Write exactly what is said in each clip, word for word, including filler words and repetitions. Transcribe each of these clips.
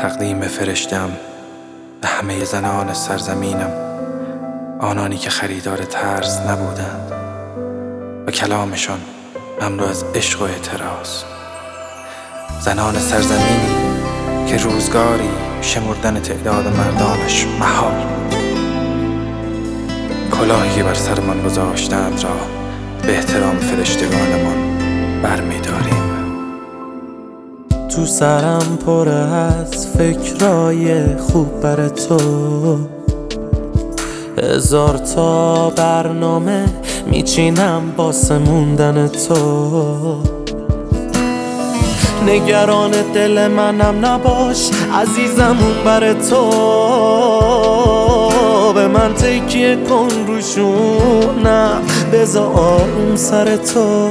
تقدیم فرشتم به همه زنان سرزمینم، آنانی که خریدار ترس نبودند و کلامشان مملو از عشق و اعتراض. زنان سرزمینی که روزگاری شمردن تعداد مردانش محال بود. کلاهی بر سرمان گذاشتند را به احترام فرشتگانمان برمی‌داریم. تو سرم پره از فکرای خوب بر تو، هزار تا برنامه میچینم باسه موندن تو. نگران دل منم نباش عزیزم، اون بر تو. به من تکیه کن روشونم، بذار آروم سر تو.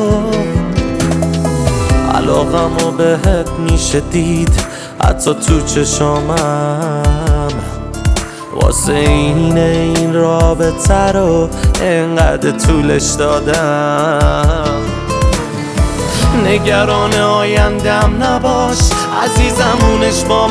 علاقمو بهت میشه دید حتی تو چشامم، واسه اینه این رابطه رو انقدر طولش دادم. نگران آیندم نباش عزیزم، اونش با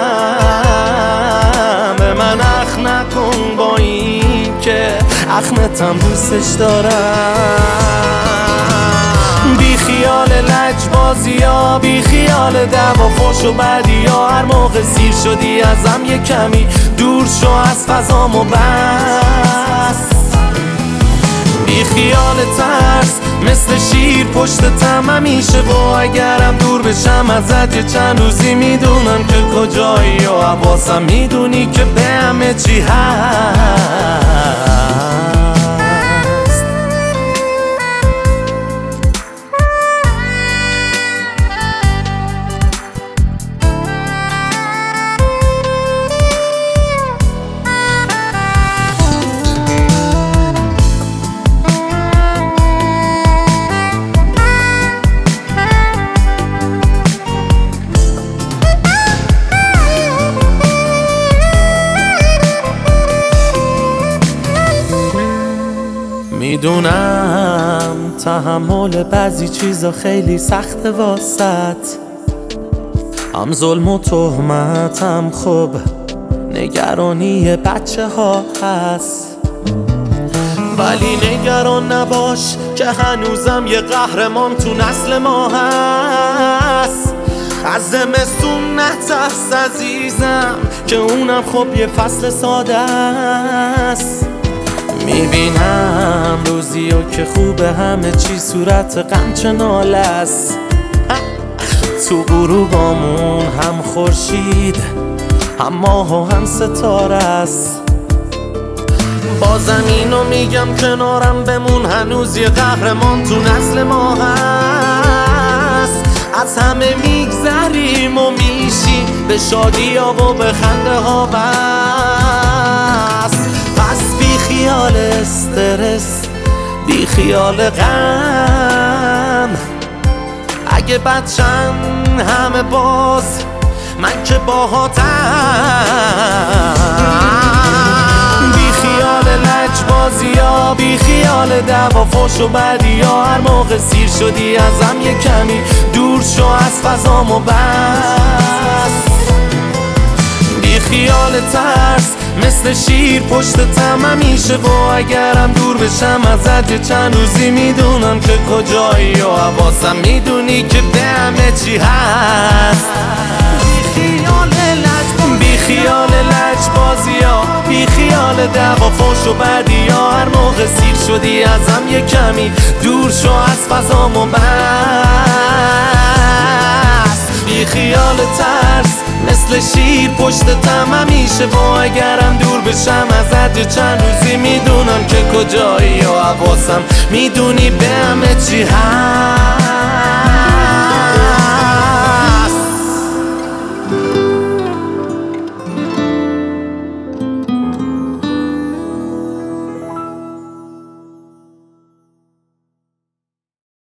من. به من اخ نکن با این که اخمتم دوستش دارم. بی خیال لجبازی ها، بی خیال دعوا فحش و بدی ها. هر موقع سیر شدی ازم یه کمی دور شو از فضامو بس. بی خیال ترس مثل شیر پشتتم همیشه، و اگرم دور بشم ازت یه چند روزی میدونم که کجایی و حواسم میدونی که به همه چی هست. میدونم تحمل بعضی چیزا خیلی سخته واسط، هم ظلم و تهمت هم خب نگرانی بچه ها هست. ولی نگران نباش که هنوزم یه قهرمان تو نسل ما هست. از زمستون نترس عزیزم که اونم خب یه فصل ساده است. میبینم روزی و که خوبه همه چی صورت غم چه ناله است. تو غروبامون هم خورشید هم ماه و هم ستاره است. بازم اینو میگم کنارم بمون، هنوز یه قهرمان تو نسل ما هست. از همه میگذریم و میشیم به شادی ها و به خنده ها بس. بی خیال استرس، بی خیال غم. اگه بچن همه باز من که باهاتم. بی خیال لجبازی ها، بی خیال دعوا فحش و بدی ها. هر موقع سیر شدی ازم یه کمی دور شو از فضامو بس. بی خیال ترس مثل شیر پشتتم همیشه، و اگرم دور بشم ازت یه چند روزی میدونم که کجایی و حواسم میدونی که به همه چی هست. بی خیال لجبازی ها، بی خیال دعوا فحش و بدی ها. هر موقع سیر شدی ازم یه کمی دور شو از فضامو بس. بی خیال ترس مثل شیر پشتتم همیشه، و اگرم دور بشم ازت یه چند روزی میدونم که کجایی و حواسم میدونی به همه چی هست.